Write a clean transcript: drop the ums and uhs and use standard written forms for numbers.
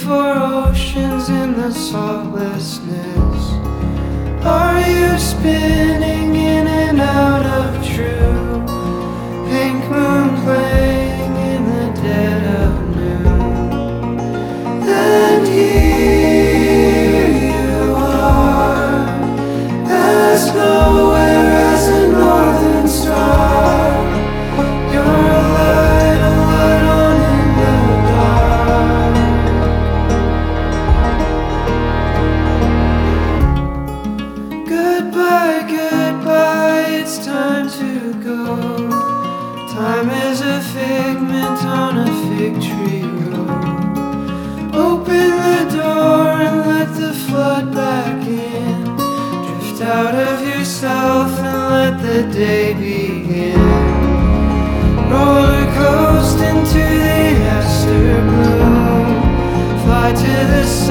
for oceans in the saltlessness. Are you spinning in and out of true pink moon playing in the dead of noon? And here you are, as nowhere as a northern star. You're a light on in the dark. Goodbye, goodbye, it's time to go. Time is a figment on a fig tree road. Open the door and let the flood back in. Drift out of yourself and let the day begin. Roller coast into the afterglow. Fly to the